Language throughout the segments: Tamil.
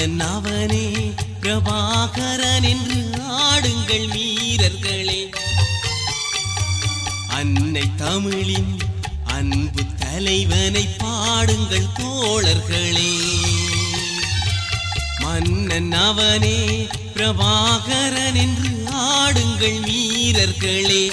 மன்னன் அவனே பிரபாகரன் என்று ஆடுங்கள் வீரர்களே. அன்னை தமிழின் அன்பு தலைவனை பாடுங்கள் தோழர்களே. மன்னன் அவனே பிரபாகரன் என்று ஆடுங்கள் வீரர்களே.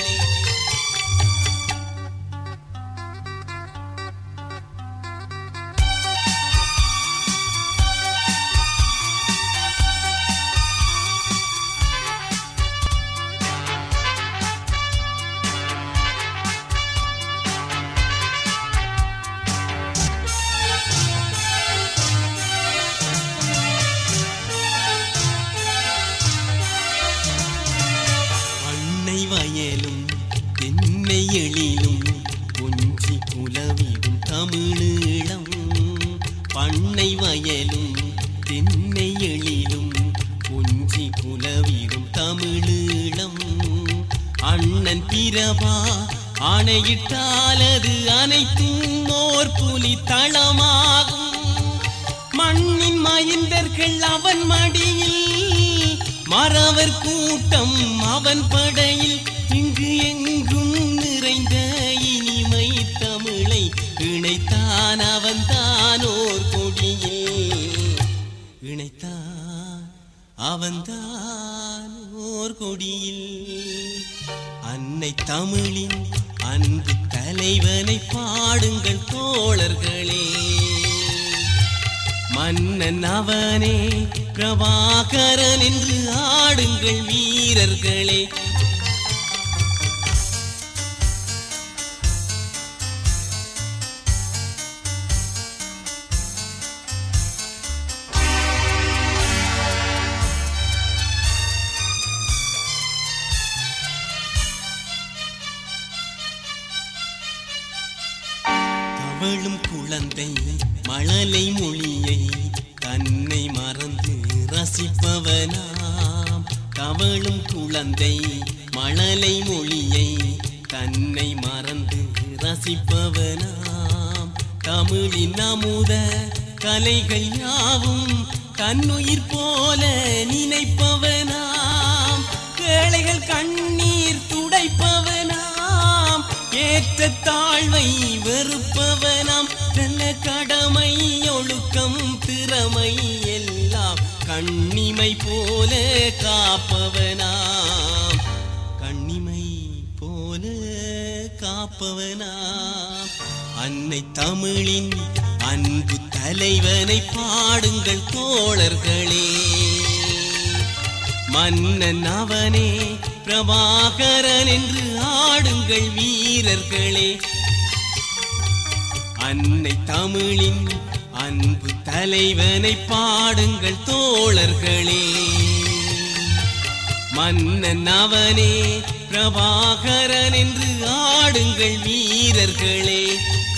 வயலும் தென்னை எழிலும் கொஞ்சி குலவிடும் தமிழீழம். பண்ணை வயலும் தென்னை எழிலும் கொஞ்சி குலவிடும் தமிழீழம். அண்ணன் பிரபா ஆணையிட்டாலது அனைத்தும் ஓர் புலி தளமாகும். மண்ணின் மைந்தர்கள் அவன் மடியில், மறவர் கூட்டம் அவன் படையில். இங்கு எங்கும் நிறைந்த இனிமை தமிழை இணைத்தான் அவன்தான் ஓர் கொடியில். இணைத்தான் அவன்தான் ஓர் கொடியில். அன்னை தமிழின் அன்பு தலைவனை பாடுங்கள் தோழர்களே. மன்னன் அவனே பிரபாகரன் என்று ஆடுங்கள் வீரர்களே. தவழும் குழந்தை மழலை மொழியை தன்னை மறந்து ரசிப்பவனாம். தவழும் குழந்தை மழலை மொழியை தன்னை மறந்து ரசிப்பவனாம். தமிழின் அமுத கலைகள் யாவும் தன்னுயிர் போல நினைப்பவனாம். ஏழைகள் கண்ணீர் துடைப்பவனாம். ஏற்ற தாழ்வை வெறுப்பவனாம். நல்ல கடமை ஒழுக்கம் திறமை எல்லாம் கண்ணிமை போல காப்பவனாம். கண்ணிமை போல காப்பவனாம். அன்னை தமிழின் அன்பு தலைவனை பாடுங்கள் தோழர்களே. மன்னன் அவனே பிரபாகரன் என்று ஆடுங்கள் வீரர்களே. அன்னை தமிழின் அன்பு தலைவனை பாடுங்கள் தோழர்களே. மன்னன் அவனே பிரபாகரன் என்று ஆடுங்கள் வீரர்களே.